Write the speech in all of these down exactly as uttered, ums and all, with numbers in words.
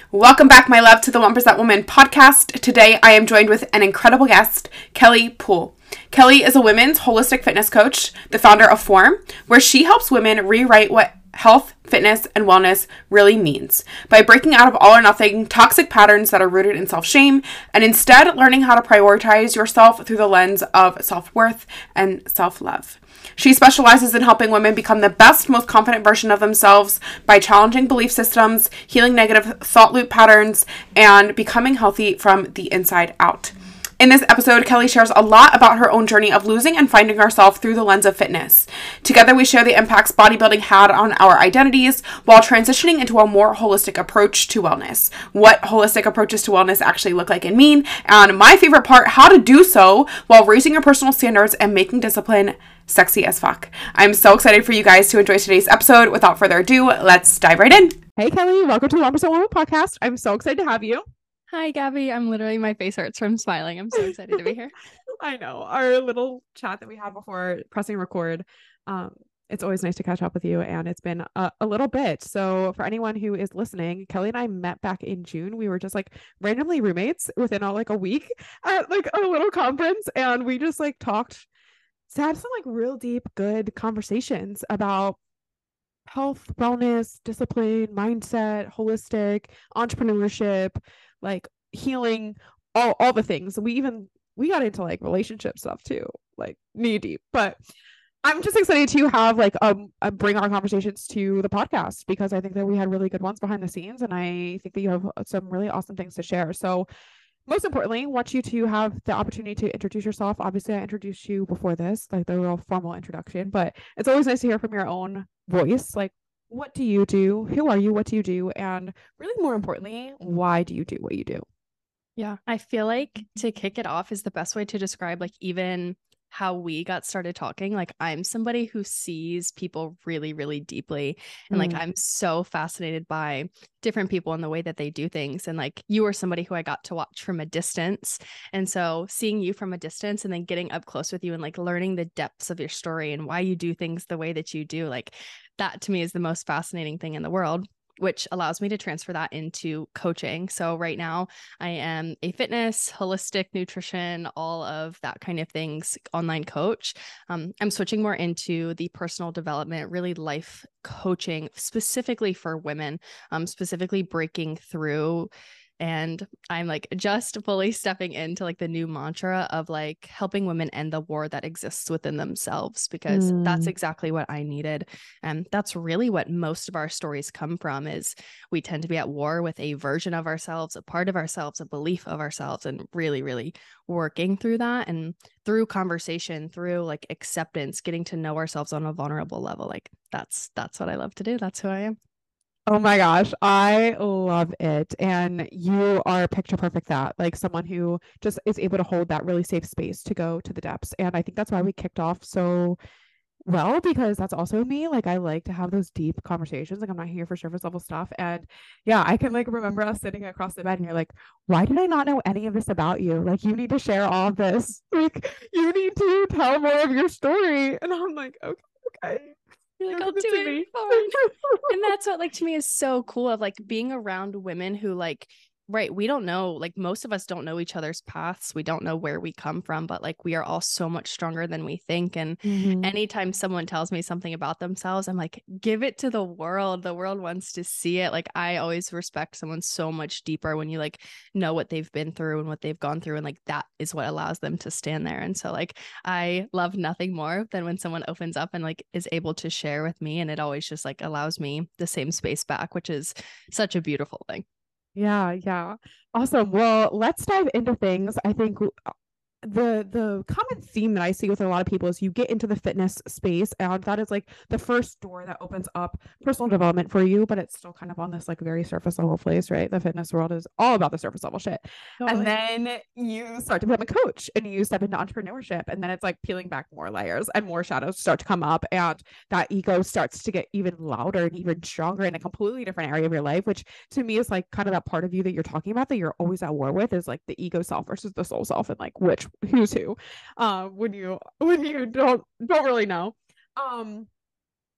Welcome back, my love, to the one percent Woman podcast. Today, I am joined with an incredible guest, Kelly Poole. Kelly is a women's holistic fitness coach, the founder of Form, where she helps women rewrite what health, fitness, and wellness really means by breaking out of all or nothing toxic patterns that are rooted in self-shame and instead learning how to prioritize yourself through the lens of self-worth and self-love. She specializes in helping women become the best, most confident version of themselves by challenging belief systems, healing negative thought loop patterns, and becoming healthy from the inside out. In this episode, Kelly shares a lot about her own journey of losing and finding herself through the lens of fitness. Together, we share the impacts bodybuilding had on our identities while transitioning into a more holistic approach to wellness, what holistic approaches to wellness actually look like and mean, and my favorite part, how to do so while raising your personal standards and making discipline sexy as fuck. I'm so excited for you guys to enjoy today's episode. Without further ado, let's dive right in. Hey, Kelly, welcome to the one percent Woman podcast. I'm so excited to have you. Hi, Gabby. I'm literally, my face hurts from smiling. I'm so excited to be here. I know. Our little chat that we had before pressing record, um, it's always nice to catch up with you, and it's been a, a little bit. So for anyone who is listening, Kelly and I met back in June. We were just like randomly roommates within a, like a week at like a little conference, and we just like talked, had some like real deep, good conversations about health, wellness, discipline, mindset, holistic, entrepreneurship, like healing, all, all the things. We even, we got into like relationship stuff too, like knee deep, but I'm just excited to have like, um, uh, bring our conversations to the podcast because I think that we had really good ones behind the scenes. And I think that you have some really awesome things to share. So most importantly, I want you to have the opportunity to introduce yourself. Obviously, I introduced you before this, like the real formal introduction, but it's always nice to hear from your own voice. Like, what do you do? Who are you? What do you do? And really more importantly, why do you do what you do? Yeah, I feel like to kick it off is the best way to describe like even how we got started talking. Like I'm somebody who sees people really, really deeply. And like, Mm. I'm so fascinated by different people and the way that they do things. And like, you were somebody who I got to watch from a distance. And so seeing you from a distance and then getting up close with you and like learning the depths of your story and why you do things the way that you do, like that to me is the most fascinating thing in the world, which allows me to transfer that into coaching. So right now I am a fitness, holistic nutrition, all of that kind of things online coach. Um, I'm switching more into the personal development, really life coaching, specifically for women, um, specifically breaking through. And I'm like just fully stepping into like the new mantra of like helping women end the war that exists within themselves, because Mm. that's exactly what I needed. And that's really what most of our stories come from is we tend to be at war with a version of ourselves, a part of ourselves, a belief of ourselves, and really, really working through that and through conversation, through like acceptance, getting to know ourselves on a vulnerable level. Like that's, that's what I love to do. That's who I am. Oh my gosh, I love it. And you are picture perfect that, like someone who just is able to hold that really safe space to go to the depths. And I think that's why we kicked off so well, because that's also me. Like I like to have those deep conversations. Like I'm not here for surface level stuff. And yeah, I can like remember us sitting across the bed and you're like, why did I not know any of this about you? Like you need to share all of this. Like you need to tell more of your story. And I'm like, okay, okay. You're like, I'll do it. Fine. And that's what like to me is so cool of like being around women who like, right, we don't know, like most of us don't know each other's paths. We don't know where we come from, but like we are all so much stronger than we think. And Mm-hmm. anytime someone tells me something about themselves, I'm like, give it to the world. The world wants to see it. Like I always respect someone so much deeper when you like know what they've been through and what they've gone through. And like that is what allows them to stand there. And so like I love nothing more than when someone opens up and like is able to share with me. And it always just like allows me the same space back, which is such a beautiful thing. Yeah, yeah. Awesome. Well, let's dive into things. I think uh, the the common theme that I see with a lot of people is you get into the fitness space and that is like the first door that opens up personal development for you, but it's still kind of on this like very surface level place, right? The fitness world is all about the surface level shit. Totally. And then you start to become a coach and you step into entrepreneurship and then it's like peeling back more layers and more shadows start to come up and that ego starts to get even louder and even stronger in a completely different area of your life, which to me is like kind of that part of you that you're talking about that you're always at war with is like the ego self versus the soul self and like which who's who uh, when you when you don't don't really know. Um,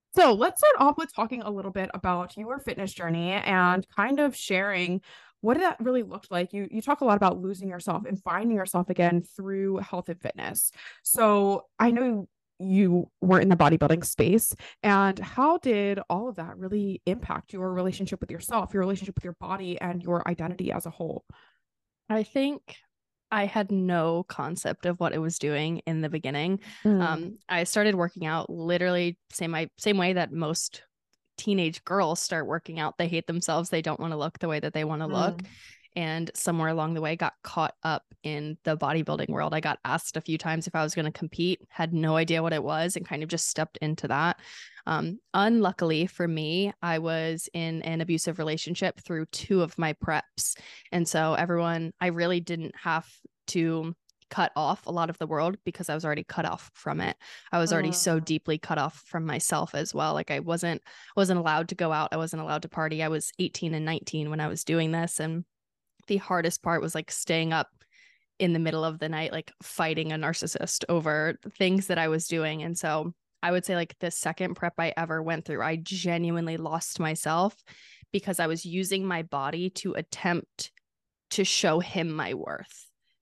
So let's start off with talking a little bit about your fitness journey and kind of sharing what did that really looked like. You you talk a lot about losing yourself and finding yourself again through health and fitness. So I know you were in the bodybuilding space, and how did all of that really impact your relationship with yourself, your relationship with your body, and your identity as a whole? I think I had no concept of what it was doing in the beginning. Mm, Um, I started working out literally same I same way that most teenage girls start working out. They hate themselves. They don't want to look the way that they want to look. mm, And somewhere along the way, got caught up in the bodybuilding world. I got asked a few times if I was going to compete, had no idea what it was, and kind of just stepped into that. Um, unluckily for me, I was in an abusive relationship through two of my preps. And so, everyone, I really didn't have to cut off a lot of the world because I was already cut off from it. I was already so mm, deeply cut off from myself as well. Like I wasn't wasn't allowed to go out. I wasn't allowed to party. I was eighteen and nineteen when I was doing this, and the hardest part was like staying up in the middle of the night, like fighting a narcissist over things that I was doing. And so I would say like the second prep I ever went through, I genuinely lost myself because I was using my body to attempt to show him my worth.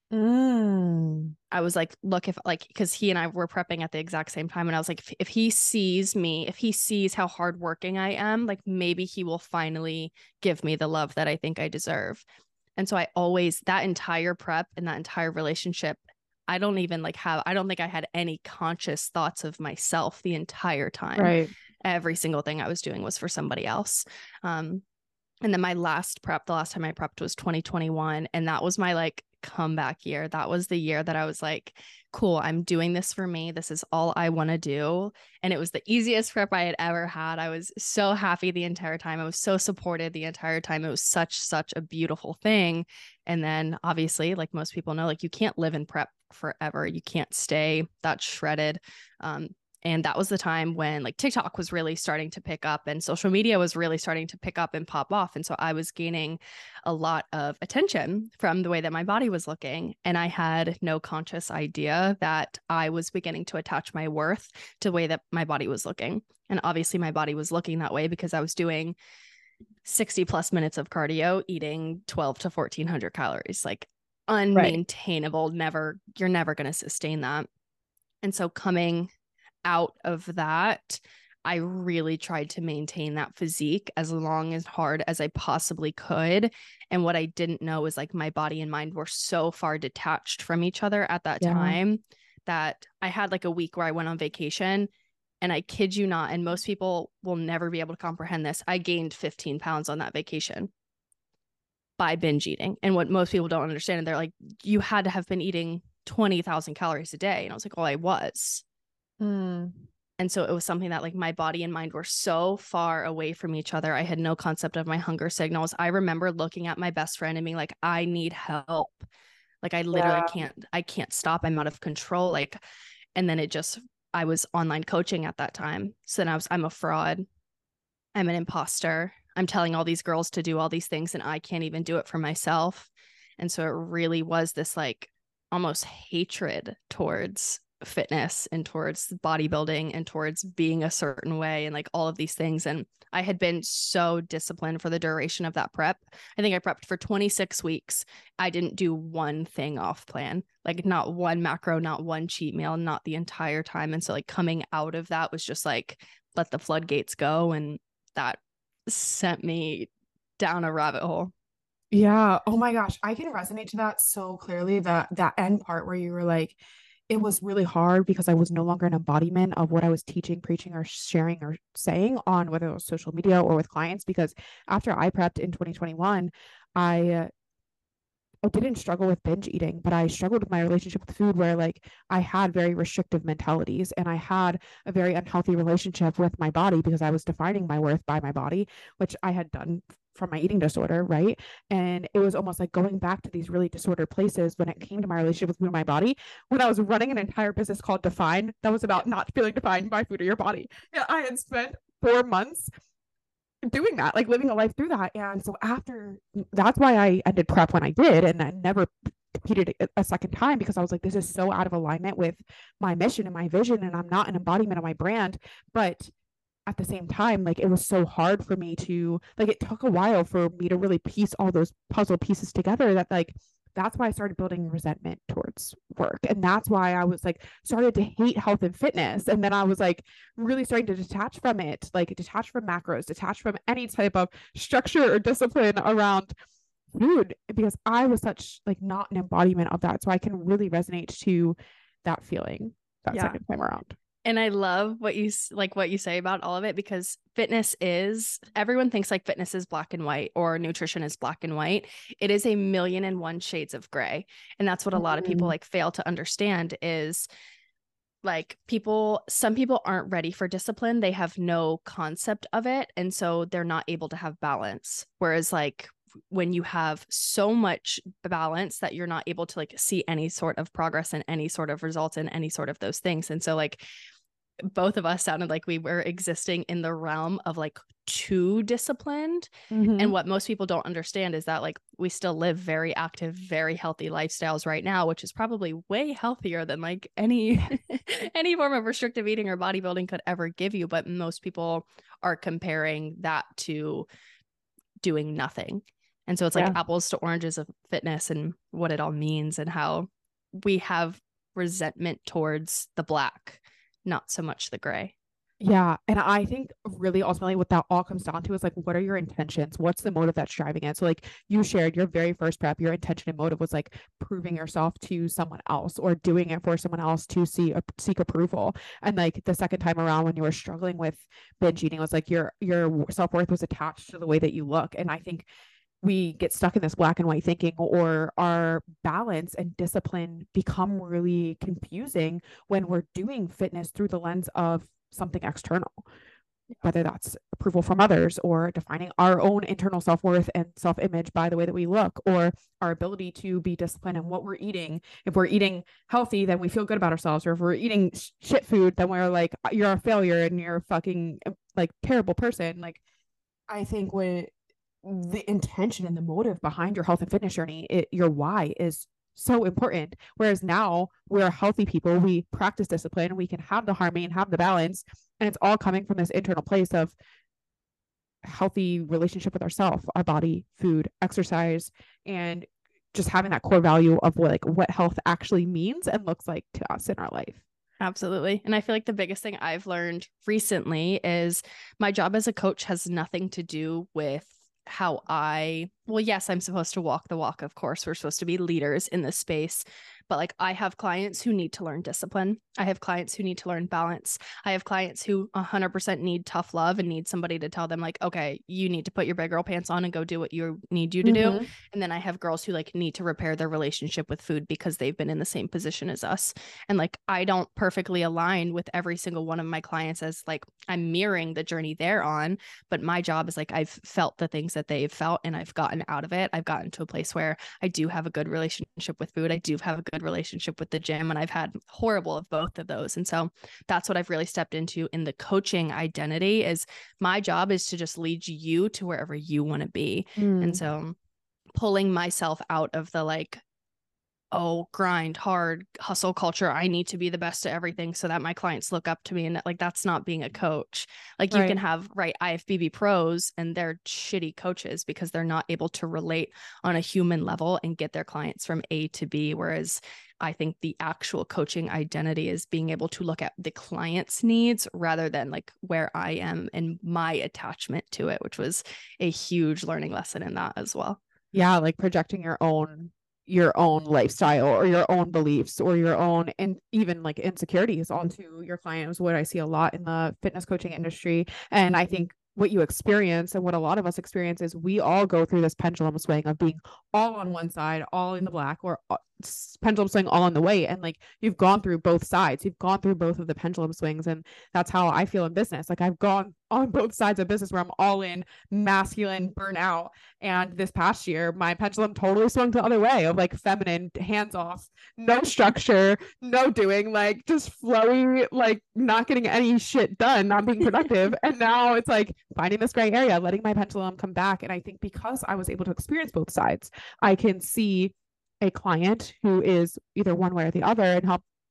mm. I was like, look, if like, because he and I were prepping at the exact same time. And I was like, if, if he sees me, if he sees how hardworking I am, like maybe he will finally give me the love that I think I deserve. And so I always, that entire prep and that entire relationship, I don't even like have, I don't think I had any conscious thoughts of myself the entire time. Right. Every single thing I was doing was for somebody else. Um, and then my last prep, the last time I prepped was twenty twenty-one. And that was my like comeback year. That was the year that I was like, cool, I'm doing this for me. This is all I want to do. And it was the easiest prep I had ever had. I was so happy the entire time. I was so supported the entire time. It was such, such a beautiful thing. And then obviously, like most people know, like you can't live in prep forever. You can't stay that shredded. Um, and that was the time when like TikTok was really starting to pick up and social media was really starting to pick up and pop off. And so I was gaining a lot of attention from the way that my body was looking. And I had no conscious idea that I was beginning to attach my worth to the way that my body was looking. And obviously my body was looking that way because I was doing sixty plus minutes of cardio, eating twelve to fourteen hundred calories, like Right. unmaintainable. Never, you're never going to sustain that. And so coming out of that, I really tried to maintain that physique as long as hard as I possibly could. And what I didn't know was like my body and mind were so far detached from each other at that Yeah. time that I had like a week where I went on vacation. And I kid you not, and most people will never be able to comprehend this. I gained fifteen pounds on that vacation by binge eating. And what most people don't understand, and they're like, you had to have been eating twenty thousand calories a day. And I was like, well, I was. Mm. And so it was something that like my body and mind were so far away from each other. I had no concept of my hunger signals. I remember looking at my best friend and being like, I need help. Like I literally Yeah. can't, I can't stop. I'm out of control. Like, and then it just, I was online coaching at that time. So then I was, I'm a fraud. I'm an imposter. I'm telling all these girls to do all these things and I can't even do it for myself. And so it really was this like almost hatred towards fitness and towards bodybuilding and towards being a certain way and like all of these things. And I had been so disciplined for the duration of that prep. I think I prepped for twenty-six weeks. I didn't do one thing off plan, like not one macro, not one cheat meal, not the entire time. And so like coming out of that was just like, let the floodgates go. And that sent me down a rabbit hole. Yeah. Oh my gosh. I can resonate to that so clearly. That that end part where you were like, it was really hard because I was no longer an embodiment of what I was teaching, preaching, or sharing or saying on whether it was social media or with clients. Because after I prepped in twenty twenty-one, I uh, I didn't struggle with binge eating, but I struggled with my relationship with food where like I had very restrictive mentalities and I had a very unhealthy relationship with my body because I was defining my worth by my body, which I had done from my eating disorder, right? And it was almost like going back to these really disordered places when it came to my relationship with food and my body. When I was running an entire business called Define, that was about not feeling defined by food or your body. Yeah, I had spent four months doing that, like living a life through that. And so after that's why I ended prep when I did and then never competed a, a second time because I was like, this is so out of alignment with my mission and my vision, and I'm not an embodiment of my brand. But at the same time, like it was so hard for me to, like, it took a while for me to really piece all those puzzle pieces together, that like that's why I started building resentment towards work. And that's why I was like, started to hate health and fitness. And then I was like, really starting to detach from it, like detach from macros, detach from any type of structure or discipline around food, because I was such like not an embodiment of that. So I can really resonate to that feeling that Yeah. second time around. And I love what you like what you say about all of it, because fitness is, everyone thinks like fitness is black and white or nutrition is black and white. It is a million and one shades of gray. And that's what a lot of people like fail to understand is like people, some people aren't ready for discipline. They have no concept of it. And so they're not able to have balance. Whereas like when you have so much balance that you're not able to like see any sort of progress and any sort of results in any sort of those things. And so like both of us sounded like we were existing in the realm of like too disciplined. Mm-hmm. And what most people don't understand is that like we still live very active, very healthy lifestyles right now, which is probably way healthier than like any any form of restrictive eating or bodybuilding could ever give you. But most people are comparing that to doing nothing. And so it's like Yeah. apples to oranges of fitness and what it all means, and how we have resentment towards the black, not so much the gray. Yeah. And I think really ultimately what that all comes down to is like, what are your intentions? What's the motive that's driving it? So like you shared your very first prep, your intention and motive was like proving yourself to someone else or doing it for someone else to see uh, seek approval. And like the second time around when you were struggling with binge eating was like your your self-worth was attached to the way that you look. And I think we get stuck in this black and white thinking, or our balance and discipline become really confusing when we're doing fitness through the lens of something external, whether that's approval from others or defining our own internal self-worth and self-image by the way that we look, or our ability to be disciplined in what we're eating. If we're eating healthy, then we feel good about ourselves. Or if we're eating sh- shit food, then we're like, you're a failure and you're a fucking like terrible person. Like, I think when the intention and the motive behind your health and fitness journey, it, your why is so important. Whereas now we're healthy people, we practice discipline, we can have the harmony and have the balance, and it's all coming from this internal place of healthy relationship with ourselves, our body, food, exercise, and just having that core value of what like what health actually means and looks like to us in our life. Absolutely. And I feel like the biggest thing I've learned recently is my job as a coach has nothing to do with how I, well, yes, I'm supposed to walk the walk. Of course, we're supposed to be leaders in this space, but like I have clients who need to learn discipline. I have clients who need to learn balance. I have clients who one hundred percent need tough love and need somebody to tell them like, okay, you need to put your big girl pants on and go do what you need you to Mm-hmm. do. And then I have girls who like need to repair their relationship with food because they've been in the same position as us. And like, I don't perfectly align with every single one of my clients as like, I'm mirroring the journey they're on, but my job is like, I've felt the things that they've felt and I've gotten out of it. I've gotten to a place where I do have a good relationship with food. I do have a good relationship with the gym, and I've had horrible of both of those. And so that's what I've really stepped into in the coaching identity, is my job is to just lead you to wherever you want to be. Mm. And so pulling myself out of the like, oh, grind hard hustle culture, I need to be the best at everything so that my clients look up to me, and that, like, that's not being a coach. Like you Right. can have right I F B B pros and they're shitty coaches because they're not able to relate on a human level and get their clients from A to B. Whereas I think the actual coaching identity is being able to look at the client's needs rather than like where I am and my attachment to it, which was a huge learning lesson in that as well. Yeah, like projecting your own your own lifestyle or your own beliefs or your own, and even like insecurities onto your client is what I see a lot in the fitness coaching industry. And I think what you experience and what a lot of us experience is we all go through this pendulum swing of being all on one side, all in the black, or pendulum swing all on the way. And like you've gone through both sides, you've gone through both of the pendulum swings. And that's how I feel in business. Like I've gone on both sides of business where I'm all in masculine burnout. And this past year, my pendulum totally swung the other way of like feminine, hands off, no structure, no doing, like just flowy, like not getting any shit done, not being productive. And now it's like finding this gray area, letting my pendulum come back. And I think because I was able to experience both sides, I can see a client who is either one way or the other and help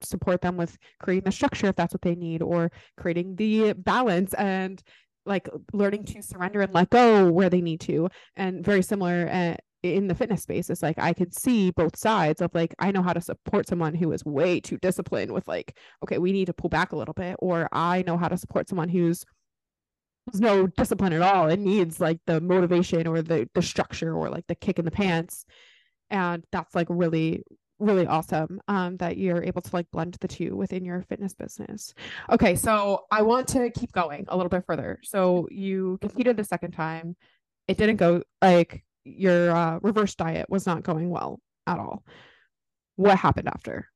support them with creating the structure if that's what they need, or creating the balance and like learning to surrender and let go where they need to. And very similar uh, in the fitness space, it's like I could see both sides of like, I know how to support someone who is way too disciplined with like, okay, we need to pull back a little bit, or I know how to support someone who's there's no discipline at all. It needs like the motivation or the the structure or like the kick in the pants. And that's like really, really awesome um, that you're able to like blend the two within your fitness business. Okay, so I want to keep going a little bit further. So you competed the second time. It didn't go like your uh, reverse diet was not going well at all. What happened after?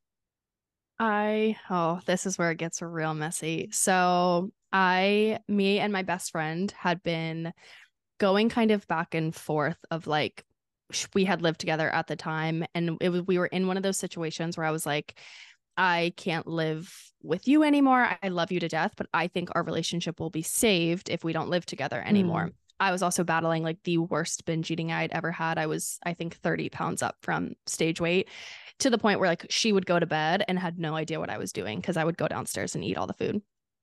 I, oh, this is where it gets real messy. So I, me and my best friend had been going kind of back and forth of like, we had lived together at the time, and it was, we were in one of those situations where I was like, I can't live with you anymore. I love you to death, but I think our relationship will be saved if we don't live together anymore. Mm. I was also battling like the worst binge eating I'd ever had. I was, I think, thirty pounds up from stage weight, to the point where like she would go to bed and had no idea what I was doing because I would go downstairs and eat all the food.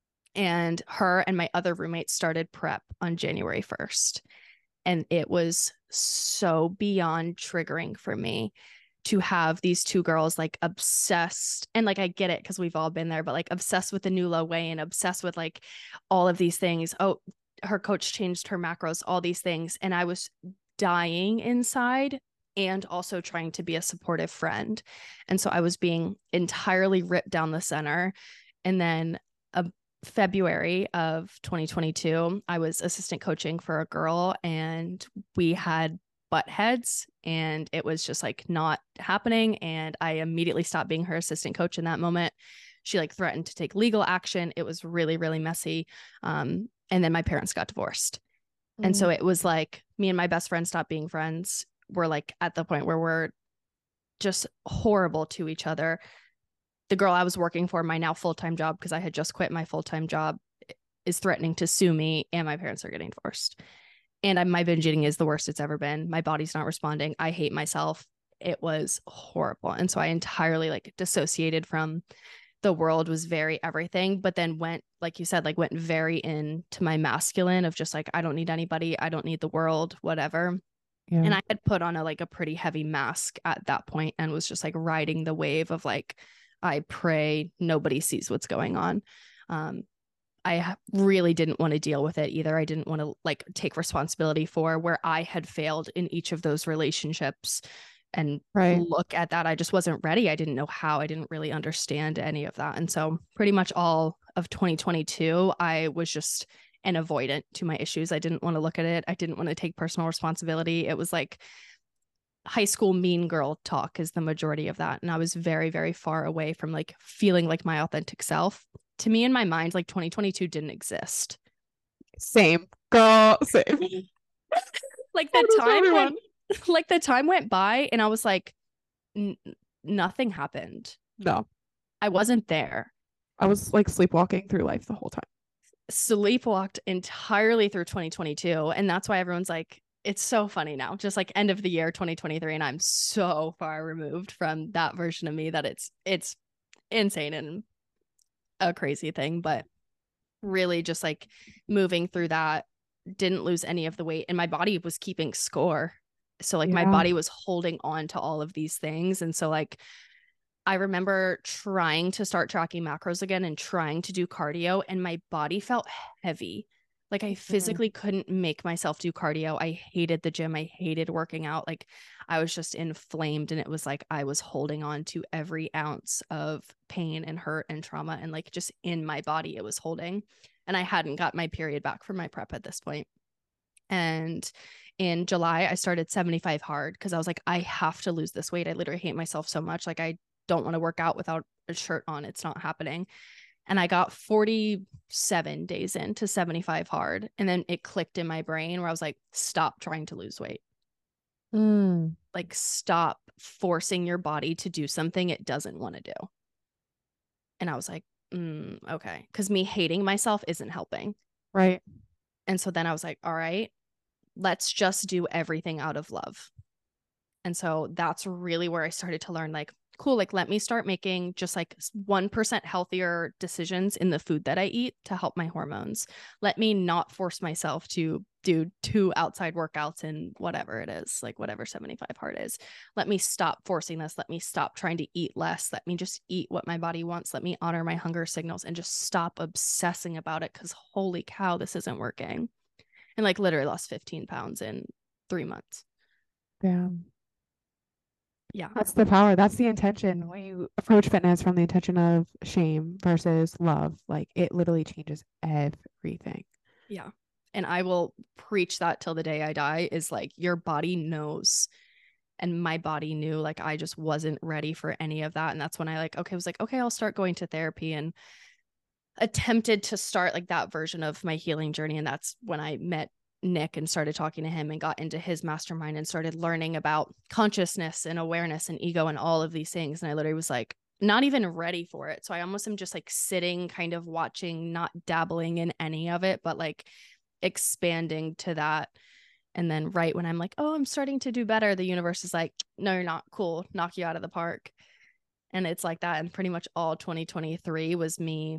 And her and my other roommates started prep on January first. And it was so beyond triggering for me to have these two girls like obsessed. And like, I get it because we've all been there, but like obsessed with the Nula way and obsessed with like all of these things. Oh, her coach changed her macros, all these things. And I was dying inside and also trying to be a supportive friend. And so I was being entirely ripped down the center. And then a February of twenty twenty-two, I was assistant coaching for a girl, and we had butt heads, and it was just like not happening. And I immediately stopped being her assistant coach in that moment. She like threatened to take legal action. It was really, really messy. Um, and then my parents got divorced. Mm. And so it was like me and my best friend stopped being friends. We're like at the point where we're just horrible to each other. The girl I was working for, my now full-time job, because I had just quit my full-time job, is threatening to sue me, and my parents are getting divorced. And I, my binge eating is the worst it's ever been. My body's not responding. I hate myself. It was horrible. And so I entirely like dissociated from the world, was very everything, but then went, like you said, like went very into my masculine of just like, I don't need anybody. I don't need the world, whatever. Yeah. And I had put on a like a pretty heavy mask at that point and was just like riding the wave of like, I pray nobody sees what's going on. Um, I really didn't want to deal with it either. I didn't want to like take responsibility for where I had failed in each of those relationships and right. look at that. I just wasn't ready. I didn't know how. I didn't really understand any of that. And so pretty much all of twenty twenty-two, I was just an avoidant to my issues. I didn't want to look at it. I didn't want to take personal responsibility. It was like high school mean girl talk is the majority of that. And I was very, very far away from like feeling like my authentic self. To me, in my mind, like twenty twenty-two didn't exist. Same girl, same. Like the time went, like the time went by and I was like, n- nothing happened. No, I wasn't there. I was like sleepwalking through life the whole time. Sleepwalked entirely through twenty twenty-two. And that's why everyone's like, it's so funny now, just like end of the year twenty twenty-three, and I'm so far removed from that version of me that it's it's insane and a crazy thing. But really just like moving through that, didn't lose any of the weight, and my body was keeping score. So like yeah. my body was holding on to all of these things. And so like I remember trying to start tracking macros again and trying to do cardio, and my body felt heavy. Like I physically mm-hmm. couldn't make myself do cardio. I hated the gym. I hated working out. Like I was just inflamed, and it was like I was holding on to every ounce of pain and hurt and trauma, and like just in my body it was holding. And I hadn't got my period back from my prep at this point. And in July, I started seventy-five hard because I was like, I have to lose this weight. I literally hate myself so much. Like I don't want to work out without a shirt on. It's not happening. And I got forty-seven days into seventy-five hard. And then it clicked in my brain where I was like, stop trying to lose weight. Mm. Like, stop forcing your body to do something it doesn't want to do. And I was like, mm, okay. Because me hating myself isn't helping. Right. And so then I was like, all right, let's just do everything out of love. And so that's really where I started to learn, like, cool, like let me start making just like one percent healthier decisions in the food that I eat to help my hormones. Let me not force myself to do two outside workouts and whatever it is, like whatever seventy-five hard is. Let me stop forcing this. Let me stop trying to eat less. Let me just eat what my body wants. Let me honor my hunger signals and just stop obsessing about it, because holy cow, this isn't working. And like literally lost fifteen pounds in three months. Damn. Yeah. That's the power. That's the intention. When you approach fitness from the intention of shame versus love, like it literally changes everything. Yeah. And I will preach that till the day I die, is like your body knows. And my body knew, like I just wasn't ready for any of that. And that's when I like, okay, I was like, okay, I'll start going to therapy, and attempted to start like that version of my healing journey. And that's when I met Nick and started talking to him and got into his mastermind and started learning about consciousness and awareness and ego and all of these things. And I literally was like, not even ready for it. So I almost am just like sitting, kind of watching, not dabbling in any of it, but like expanding to that. And then right when I'm like, oh, I'm starting to do better, the universe is like, no, you're not. Cool. Knock you out of the park. And it's like that. And pretty much all twenty twenty-three was me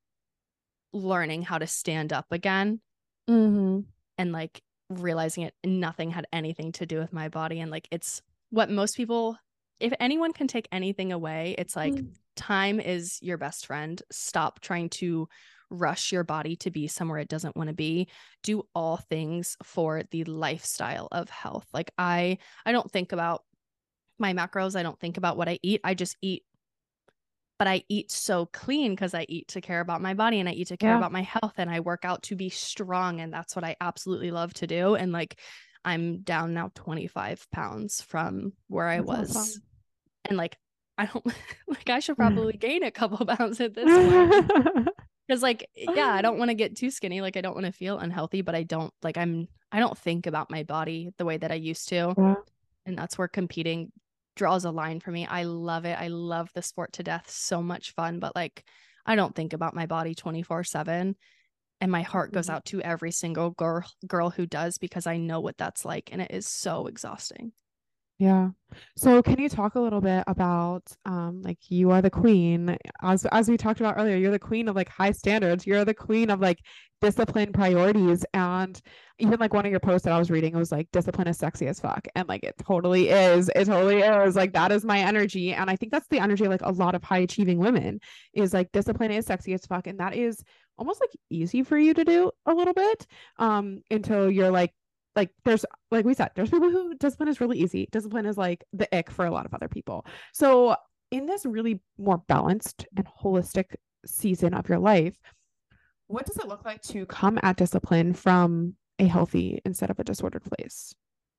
learning how to stand up again. Mm-hmm. And like realizing it, nothing had anything to do with my body. And like, it's what most people, if anyone can take anything away, it's like mm. time is your best friend. Stop trying to rush your body to be somewhere it doesn't want to be. Do all things for the lifestyle of health. Like I, I don't think about my macros. I don't think about what I eat. I just eat. But I eat so clean because I eat to care about my body, and I eat to care yeah. about my health, and I work out to be strong. And that's what I absolutely love to do. And like, I'm down now twenty-five pounds from where I that's was. Awesome. And like, I don't like, I should probably gain a couple pounds at this point. Cause like, yeah, I don't want to get too skinny. Like I don't want to feel unhealthy, but I don't like, I'm, I don't think about my body the way that I used to. Yeah. And that's where competing draws a line for me. I love it. I love the sport to death. So much fun, but like, I don't think about my body twenty-four seven, and my heart goes out to every single girl, girl who does, because I know what that's like. And it is so exhausting. Yeah. So can you talk a little bit about, um, like you are the queen, as, as we talked about earlier, you're the queen of like high standards. You're the queen of like discipline priorities. And even like one of your posts that I was reading, it was like, discipline is sexy as fuck. And like, it totally is. It totally is. Like, that is my energy. And I think that's the energy of like a lot of high achieving women, is like discipline is sexy as fuck. And that is almost like easy for you to do a little bit, um, until you're like, like there's, like we said, there's people who discipline is really easy. Discipline is like the ick for a lot of other people. So in this really more balanced and holistic season of your life, what does it look like to come at discipline from a healthy instead of a disordered place?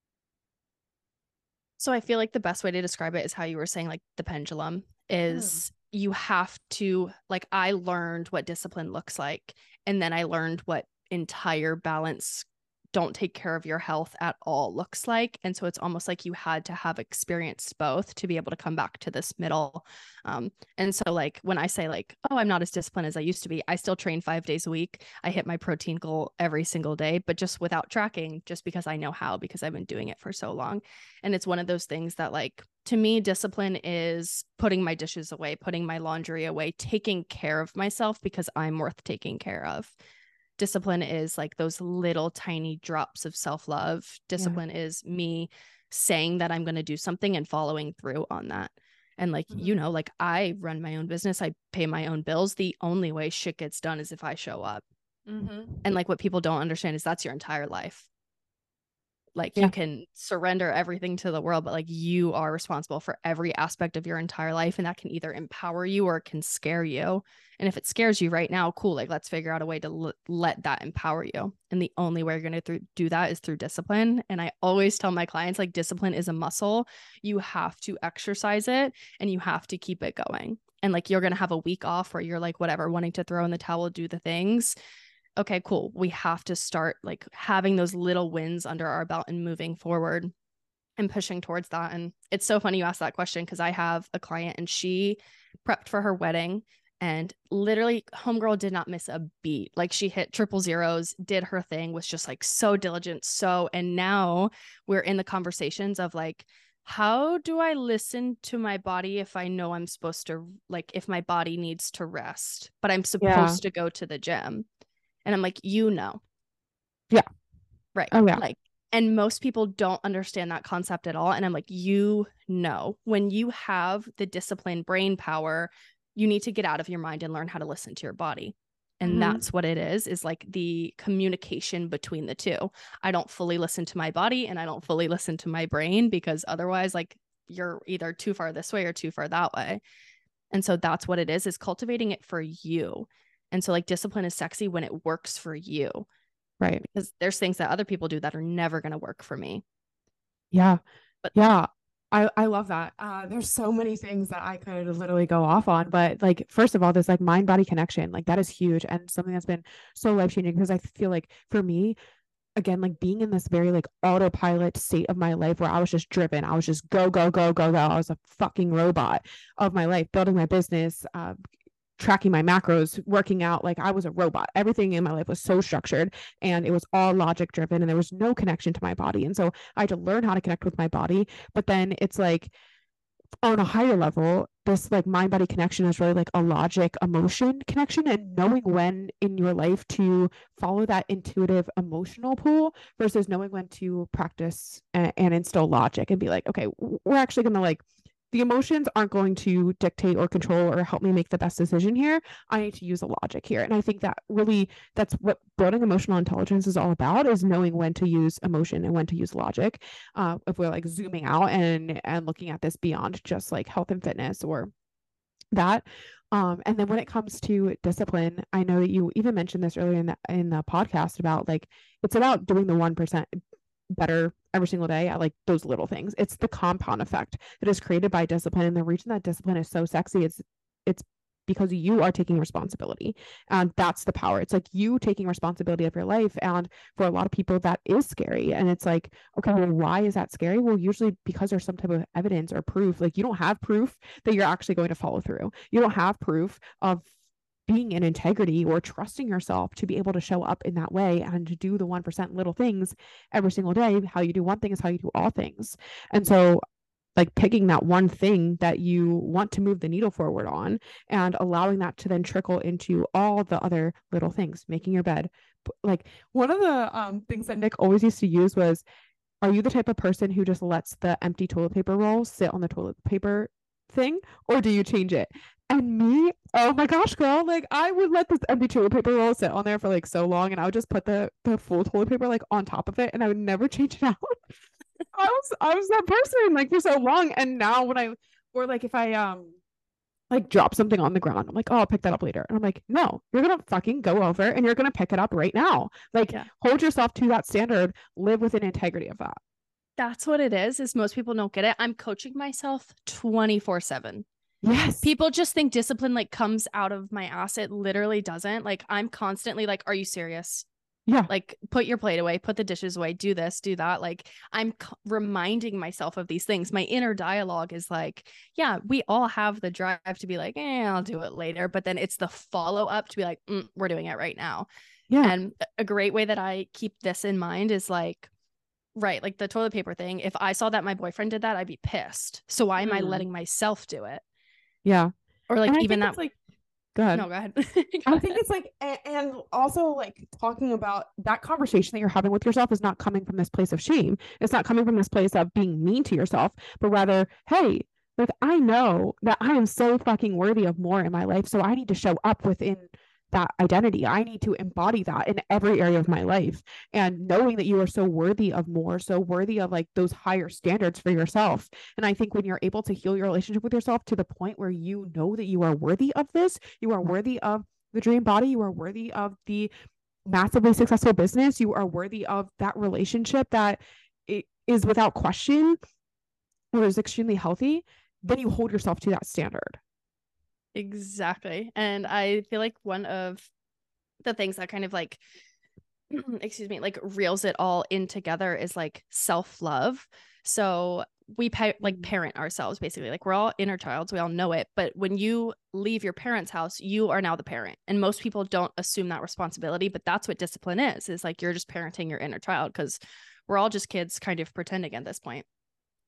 So I feel like the best way to describe it is how you were saying, like the pendulum is mm. you have to, like, I learned what discipline looks like. And then I learned what entire balance, don't take care of your health at all looks like. And so it's almost like you had to have experienced both to be able to come back to this middle. Um, and so like when I say like, oh, I'm not as disciplined as I used to be, I still train five days a week. I hit my protein goal every single day, but just without tracking, just because I know how, because I've been doing it for so long. And it's one of those things that like, to me, discipline is putting my dishes away, putting my laundry away, taking care of myself because I'm worth taking care of. Discipline is like those little tiny drops of self-love. Discipline yeah. is me saying that I'm going to do something and following through on that. And like, mm-hmm. you know, like I run my own business. I pay my own bills. The only way shit gets done is if I show up. Mm-hmm. And like what people don't understand is that's your entire life. Like yeah. you can surrender everything to the world, but like you are responsible for every aspect of your entire life. And that can either empower you or it can scare you. And if it scares you right now, cool. Like let's figure out a way to l- let that empower you. And the only way you're going to th- do that is through discipline. And I always tell my clients, like discipline is a muscle. You have to exercise it and you have to keep it going. And like, you're going to have a week off where you're like, whatever, wanting to throw in the towel, do the things. Okay, cool. We have to start like having those little wins under our belt and moving forward and pushing towards that. And it's so funny you asked that question, because I have a client and she prepped for her wedding and literally homegirl did not miss a beat. Like she hit triple zeros, did her thing, was just like so diligent. So, and now we're in the conversations of like, how do I listen to my body if I know I'm supposed to, like, if my body needs to rest, but I'm Yeah. supposed to go to the gym? And I'm like, you know. Yeah. Right. Oh yeah. Like, and most people don't understand that concept at all. And I'm like, you know, when you have the disciplined brain power, you need to get out of your mind and learn how to listen to your body. And Mhm. that's what it is, is like the communication between the two. I don't fully listen to my body and I don't fully listen to my brain, because otherwise, like, you're either too far this way or too far that way. And so that's what it is, is cultivating it for you. And so like discipline is sexy when it works for you. Right. Because there's things that other people do that are never going to work for me. Yeah. But Yeah. I, I love that. Uh, there's so many things that I could literally go off on, but like, first of all, this like mind body connection, like that is huge and something that's been so life changing, because I feel like for me, again, like being in this very like autopilot state of my life where I was just driven, I was just go, go, go, go, go. I was a fucking robot of my life, building my business, uh, tracking my macros, working out. Like I was a robot. Everything in my life was so structured and it was all logic driven and there was no connection to my body. And so I had to learn how to connect with my body. But then it's like on a higher level, this like mind body connection is really like a logic emotion connection, and knowing when in your life to follow that intuitive emotional pull versus knowing when to practice and, and instill logic and be like, okay, we're actually going to like, the emotions aren't going to dictate or control or help me make the best decision here. I need to use the logic here. And I think that really, that's what building emotional intelligence is all about, is knowing when to use emotion and when to use logic. Uh, if we're like zooming out and, and looking at this beyond just like health and fitness or that. Um, and then when it comes to discipline, I know that you even mentioned this earlier in the, in the podcast about like, it's about doing the one percent better every single day at like those little things. It's the compound effect that is created by discipline. And the reason that discipline is so sexy is it's because you are taking responsibility, and that's the power. It's like you taking responsibility of your life. And for a lot of people that is scary, and it's like, okay, well, why is that scary? Well, usually because there's some type of evidence or proof. Like you don't have proof that you're actually going to follow through. You don't have proof of being in integrity or trusting yourself to be able to show up in that way and to do the one percent little things every single day. How you do one thing is how you do all things. And so like picking that one thing that you want to move the needle forward on and allowing that to then trickle into all the other little things, making your bed. Like one of the um, things that Nick always used to use was, are you the type of person who just lets the empty toilet paper roll sit on the toilet paper thing, or do you change it? And me, oh my gosh, girl, like I would let this empty toilet paper roll sit on there for like so long, and I would just put the the full toilet paper like on top of it, and I would never change it out. I was I was that person like for so long, and now when I or like if I um like drop something on the ground, I'm like, oh, I'll pick that up later, and I'm like, no, you're gonna fucking go over and you're gonna pick it up right now. Like, yeah. Hold yourself to that standard. Live within integrity of that. That's what it is. Is most people don't get it. I'm coaching myself twenty-four seven. Yes. People just think discipline like comes out of my ass. It literally doesn't. Like I'm constantly like, are you serious? Yeah. Like put your plate away, put the dishes away, do this, do that. Like I'm c- reminding myself of these things. My inner dialogue is like, yeah, we all have the drive to be like, eh, I'll do it later. But then it's the follow up to be like, mm, we're doing it right now. Yeah. And a great way that I keep this in mind is like, right, like the toilet paper thing. If I saw that my boyfriend did that, I'd be pissed. So why am mm. I letting myself do it? Yeah. Or like even that like go ahead. No, go ahead. go I think it's like, and also like talking about that conversation that you're having with yourself is not coming from this place of shame. It's not coming from this place of being mean to yourself, but rather, hey, like I know that I am so fucking worthy of more in my life. So I need to show up within that identity. I need to embody that in every area of my life. And knowing that you are so worthy of more, so worthy of like those higher standards for yourself. And I think when you're able to heal your relationship with yourself to the point where you know that you are worthy of this, you are worthy of the dream body, you are worthy of the massively successful business, you are worthy of that relationship that is without question or is extremely healthy, then you hold yourself to that standard. Exactly. And I feel like one of the things that kind of like, excuse me, like reels it all in together is like self-love. So we pa- like parent ourselves basically. Like we're all inner childs. We all know it. But when you leave your parents' house, you are now the parent. And most people don't assume that responsibility, but that's what discipline is, is like you're just parenting your inner child because we're all just kids kind of pretending at this point.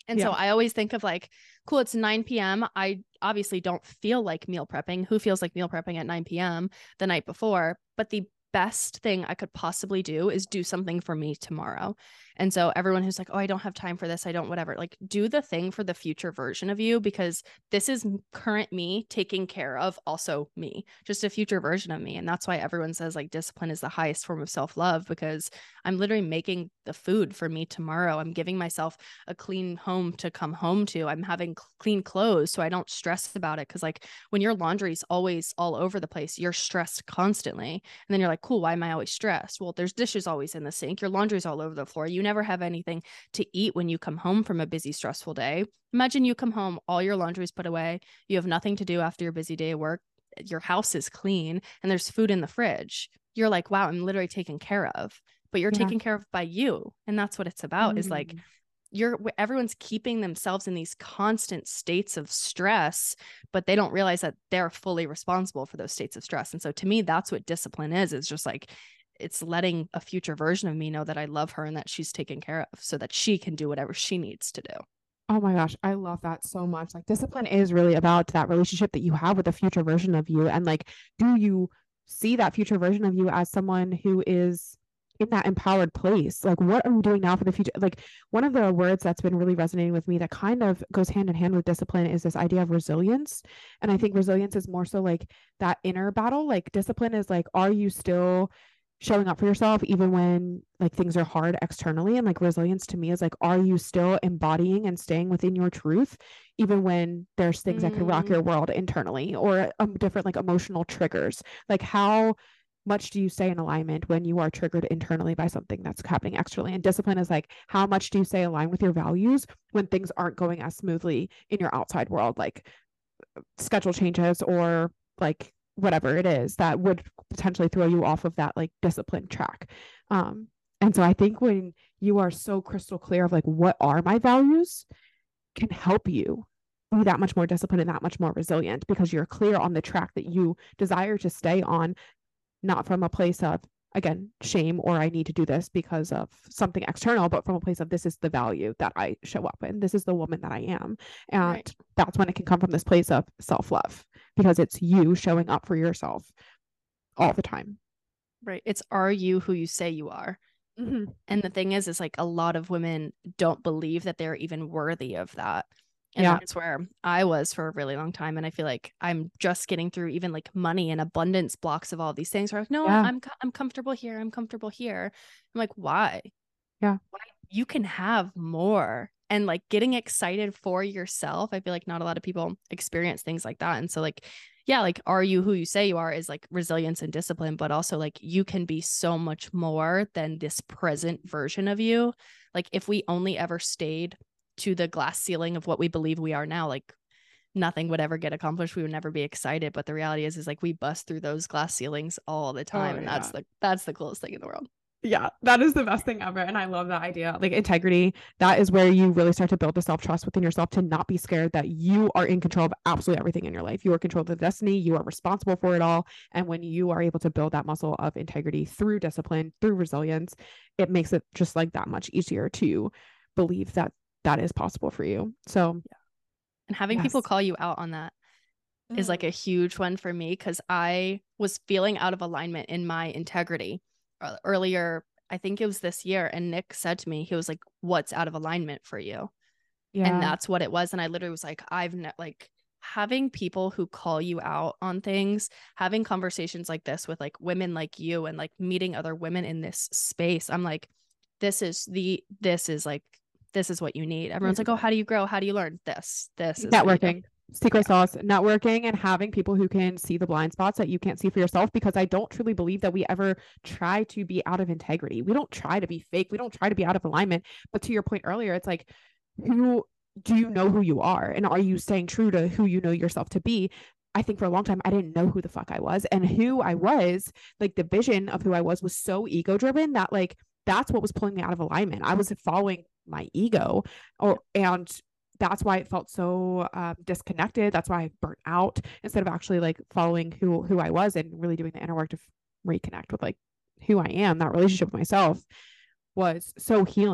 And Yeah. so I always think of like, cool, it's nine p.m. I obviously don't feel like meal prepping. Who feels like meal prepping at nine p.m. the night before? But the best thing I could possibly do is do something for me tomorrow. And so everyone who's like, oh, I don't have time for this, I don't, whatever, like do the thing for the future version of you, because this is current me taking care of also me, just a future version of me. And that's why everyone says like discipline is the highest form of self-love, because I'm literally making the food for me tomorrow. I'm giving myself a clean home to come home to. I'm having clean clothes so I don't stress about it. Cause like when your laundry's always all over the place, you're stressed constantly. And then you're like, cool, why am I always stressed? Well, there's dishes always in the sink. Your laundry's all over the floor. You never have anything to eat when you come home from a busy, stressful day. Imagine you come home, all your laundry's put away. You have nothing to do after your busy day of work. Your house is clean and there's food in the fridge. You're like, wow, I'm literally taken care of, but you're Yeah. taken care of by you. And that's what it's about, Mm. is like, you're everyone's keeping themselves in these constant states of stress, but they don't realize that they're fully responsible for those states of stress. And so to me, that's what discipline is, is just like, it's letting a future version of me know that I love her and that she's taken care of so that she can do whatever she needs to do. Oh my gosh, I love that so much. Like discipline is really about that relationship that you have with a future version of you. And like, do you see that future version of you as someone who is in that empowered place? Like, what are you doing now for the future? Like, one of the words that's been really resonating with me that kind of goes hand in hand with discipline is this idea of resilience. And I think resilience is more so like that inner battle. Like discipline is like, are you still showing up for yourself even when like things are hard externally? And like resilience to me is like, are you still embodying and staying within your truth even when there's things that could rock Mm. your world internally, or um, different like emotional triggers? Like how much do you stay in alignment when you are triggered internally by something that's happening externally? And discipline is like, how much do you stay aligned with your values when things aren't going as smoothly in your outside world, like schedule changes or like whatever it is that would potentially throw you off of that like discipline track. Um, and so I think when you are so crystal clear of like, what are my values, can help you be that much more disciplined and that much more resilient, because you're clear on the track that you desire to stay on, not from a place of, again, shame or I need to do this because of something external, but from a place of this is the value that I show up in. This is the woman that I am. And Right. that's when it can come from this place of self-love, because it's you showing up for yourself all the time. Right. It's, are you who you say you are? Mm-hmm. And the thing is, is like a lot of women don't believe that they're even worthy of that. And Yeah. that's where I was for a really long time. And I feel like I'm just getting through even like money and abundance blocks of all these things where I'm like, no, Yeah. I'm, I'm comfortable here. I'm comfortable here. I'm like, why? Yeah. Why? You can have more. And like getting excited for yourself. I feel like not a lot of people experience things like that. And so like, yeah, like, are you who you say you are is like resilience and discipline, but also like you can be so much more than this present version of you. Like if we only ever stayed to the glass ceiling of what we believe we are now, like nothing would ever get accomplished. We would never be excited. But the reality is, is like we bust through those glass ceilings all the time. Oh, and yeah. that's the, that's the coolest thing in the world. Yeah, that is the best thing ever. And I love that idea. Like integrity, that is where you really start to build the self-trust within yourself, to not be scared that you are in control of absolutely everything in your life. You are in control of the destiny. You are responsible for it all. And when you are able to build that muscle of integrity through discipline, through resilience, it makes it just like that much easier to believe that that is possible for you. So, yeah. And having yes. people call you out on that mm. is like a huge one for me, because I was feeling out of alignment in my integrity earlier. I think it was this year. And Nick said to me, he was like, what's out of alignment for you? Yeah. And that's what it was. And I literally was like, I've ne- like having people who call you out on things, having conversations like this with like women like you, and like meeting other women in this space. I'm like, this is the, this is like, this is what you need. Everyone's like, oh, how do you grow? How do you learn? This, this is networking. Secret yeah. sauce, networking, and having people who can see the blind spots that you can't see for yourself. Because I don't truly believe that we ever try to be out of integrity. We don't try to be fake. We don't try to be out of alignment. But to your point earlier, it's like, who do you know who you are? And are you staying true to who you know yourself to be? I think for a long time, I didn't know who the fuck I was, and who I was, like the vision of who I was was so ego driven that like, that's what was pulling me out of alignment. I was following my ego, or, and that's why it felt so um, disconnected. That's why I burnt out, instead of actually like following who, who I was and really doing the inner work to reconnect with like who I am. That relationship with myself was so healing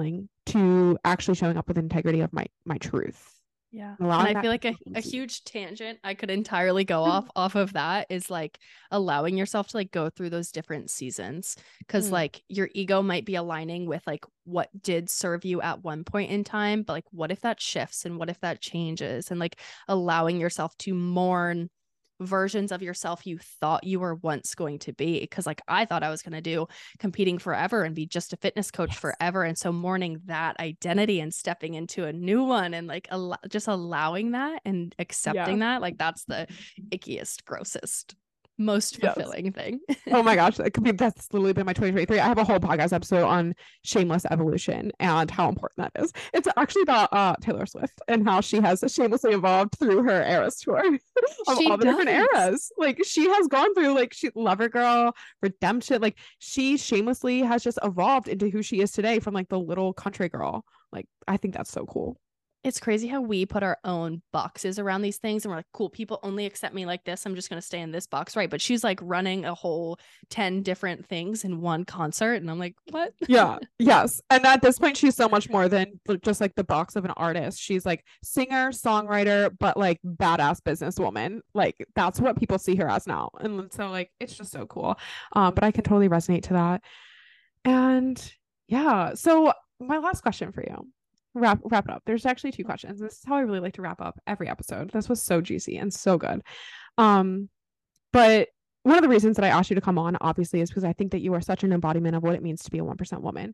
to actually showing up with integrity of my my truth. Yeah. Allowing And I that feel like a, a consistency. huge tangent I could entirely go off off of that is like allowing yourself to like go through those different seasons. Cause Mm. like your ego might be aligning with like what did serve you at one point in time, but like what if that shifts and what if that changes, and like allowing yourself to mourn versions of yourself you thought you were once going to be. Cause like I thought I was going to do competing forever and be just a fitness coach Yes. forever. And so mourning that identity and stepping into a new one and like al- just allowing that and accepting that, like that's the ickiest, grossest, most Yes. fulfilling thing. Oh my gosh, that could be, that's literally been my twenty twenty-three. I have a whole podcast episode on shameless evolution and how important that is. It's actually about uh Taylor Swift and how she has shamelessly evolved through her Eras tour of She all the different does. eras. Like she has gone through like she Lover Girl, Redemption, like she shamelessly has just evolved into who she is today from like the little country girl. Like I think that's so cool. It's crazy how we put our own boxes around these things and we're like, cool, people only accept me like this. I'm just going to stay in this box. Right. But she's like running a whole ten different things in one concert. And I'm like, what? Yeah. Yes. And at this point, she's so much more than just like the box of an artist. She's like singer, songwriter, but like badass businesswoman. Like that's what people see her as now. And so like, it's just so cool. Um, but I can totally resonate to that. And yeah. So my last question for you. Wrap wrap it up. There's actually two questions. This is how I really like to wrap up every episode. This was so juicy and so good. Um, but one of the reasons that I asked you to come on, obviously, is because I think that you are such an embodiment of what it means to be a one percent woman.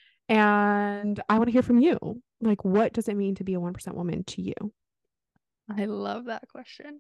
And I want to hear from you. Like, what does it mean to be a one percent woman to you? I love that question.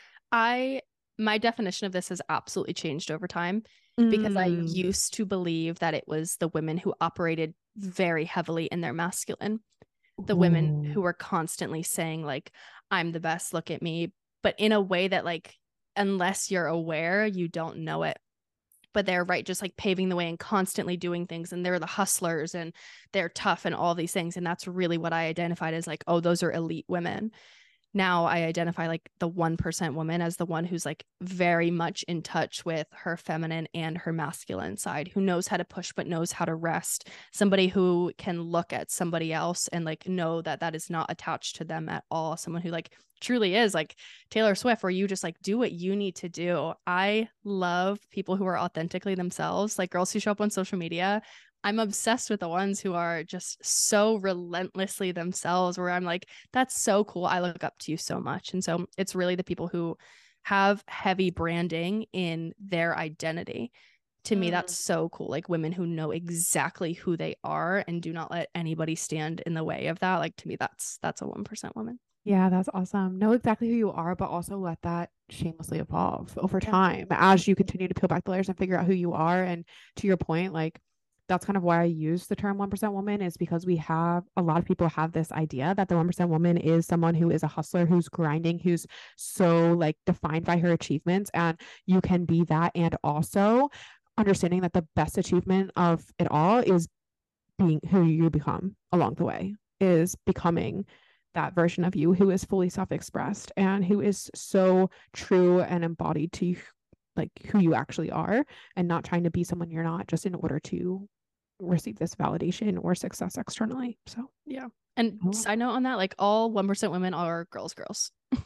I my definition of this has absolutely changed over time because I Mm. used to believe that it was the women who operated very heavily in their masculine, the women Ooh. who were constantly saying like, I'm the best, look at me, but in a way that like, unless you're aware, you don't know it. But they're right, just like paving the way and constantly doing things. And they're the hustlers and they're tough and all these things. And that's really what I identified as like, oh, those are elite women. Now I identify like the one percent woman as the one who's like very much in touch with her feminine and her masculine side, who knows how to push, but knows how to rest. Somebody who can look at somebody else and like know that that is not attached to them at all. Someone who like truly is like Taylor Swift, where you just like do what you need to do. I love people who are authentically themselves, like girls who show up on social media. I'm obsessed with the ones who are just so relentlessly themselves, where I'm like, that's so cool. I look up to you so much. And so it's really the people who have heavy branding in their identity. To me, that's so cool. Like women who know exactly who they are and do not let anybody stand in the way of that. Like to me, that's that's a one percent woman. Yeah, that's awesome. Know exactly who you are, but also let that shamelessly evolve over Yeah. time as you continue to peel back the layers and figure out who you are. And to your point, like that's kind of why I use the term one percent woman, is because we have a lot of people have this idea that the one percent woman is someone who is a hustler, who's grinding, who's so like defined by her achievements. And you can be that. And also understanding that the best achievement of it all is being who you become along the way, is becoming that version of you who is fully self-expressed and who is so true and embodied to like who you actually are, and not trying to be someone you're not just in order to receive this validation or success externally. So yeah. And oh. side note on that, like all one percent women are girls, girls.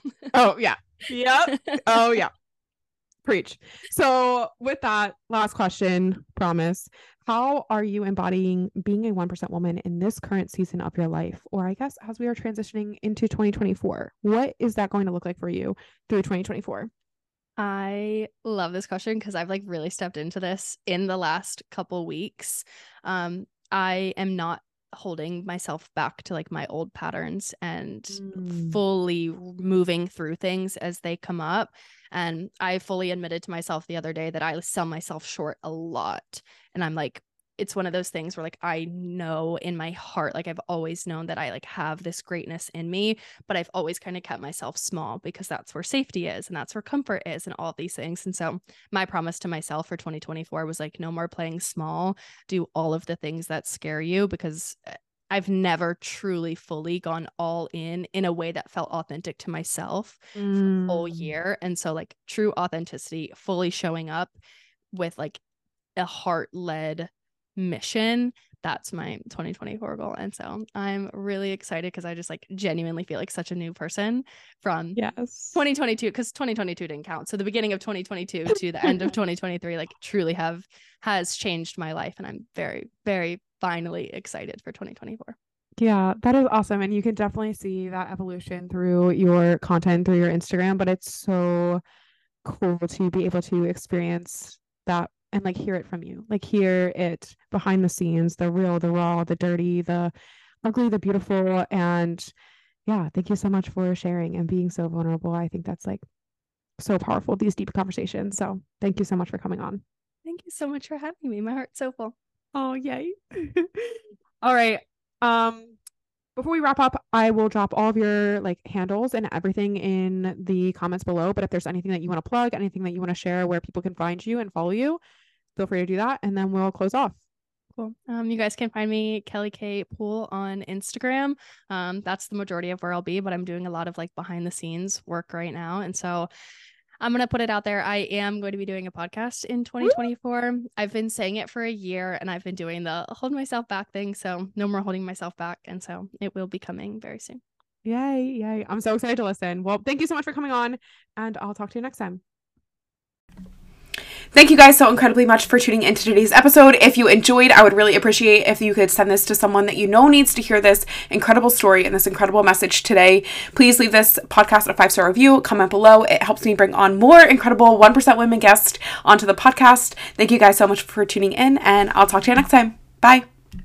Oh yeah. Yep. Oh yeah. Preach. So with that, last question, promise. How are you embodying being a one percent woman in this current season of your life? Or I guess as we are transitioning into twenty twenty-four, what is that going to look like for you through twenty twenty-four? I love this question because I've like really stepped into this in the last couple weeks. Um, I am not holding myself back to like my old patterns and Mm. fully moving through things as they come up. And I fully admitted to myself the other day that I sell myself short a lot. And I'm like, it's one of those things where like I know in my heart, like I've always known that I like have this greatness in me, but I've always kind of kept myself small because that's where safety is and that's where comfort is and all these things. And so my promise to myself for twenty twenty-four was like, no more playing small, do all of the things that scare you, because I've never truly fully gone all in in a way that felt authentic to myself Mm. for a whole year. And so like true authenticity, fully showing up with like a heart-led mission that's my twenty twenty-four goal. And so I'm really excited because I just like genuinely feel like such a new person from yes twenty twenty-two, because twenty twenty-two didn't count. So the beginning of twenty twenty-two to the end of twenty twenty-three, like truly have has changed my life. And I'm very, very finally excited for twenty twenty-four. Yeah, that is awesome. And you can definitely see that evolution through your content, through your Instagram, but it's so cool to be able to experience that and like hear it from you, like hear it behind the scenes, the real, the raw, the dirty, the ugly, the beautiful. And yeah, thank you so much for sharing and being so vulnerable. I think that's like so powerful, these deep conversations. So thank you so much for coming on. Thank you so much for having me. My heart's so full. Oh, yay. All right. Um, before we wrap up, I will drop all of your like handles and everything in the comments below. But if there's anything that you want to plug, anything that you want to share where people can find you and follow you, feel free to do that. And then we'll close off. Cool. Um, you guys can find me Kelly K Poole on Instagram. Um, that's the majority of where I'll be, but I'm doing a lot of like behind the scenes work right now. And so I'm going to put it out there. I am going to be doing a podcast in twenty twenty-four. Woo! I've been saying it for a year and I've been doing the hold myself back thing. So no more holding myself back. And so it will be coming very soon. Yay. Yay. I'm so excited to listen. Well, thank you so much for coming on and I'll talk to you next time. Thank you guys so incredibly much for tuning into today's episode. If you enjoyed, I would really appreciate if you could send this to someone that you know needs to hear this incredible story and this incredible message today. Please leave this podcast a five-star review, comment below. It helps me bring on more incredible one percent women guests onto the podcast. Thank you guys so much for tuning in, and I'll talk to you next time. Bye.